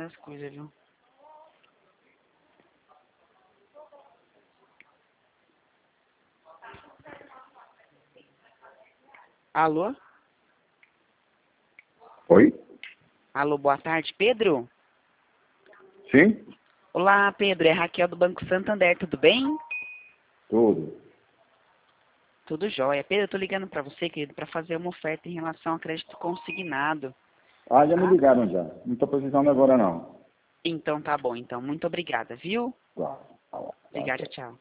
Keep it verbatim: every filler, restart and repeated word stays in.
das coisas, viu? Alô? Oi? Alô, boa tarde, Pedro? Sim? Olá, Pedro, é Raquel do Banco Santander, tudo bem? Tudo. Tudo jóia. Pedro, eu tô ligando pra você, querido, pra fazer uma oferta em relação ao crédito consignado. Ah, já me Tá? ligaram já. Não estou precisando agora não. Então tá bom, então. Muito obrigada, viu? Tá, tá, tá, Obrigada, tá. tchau.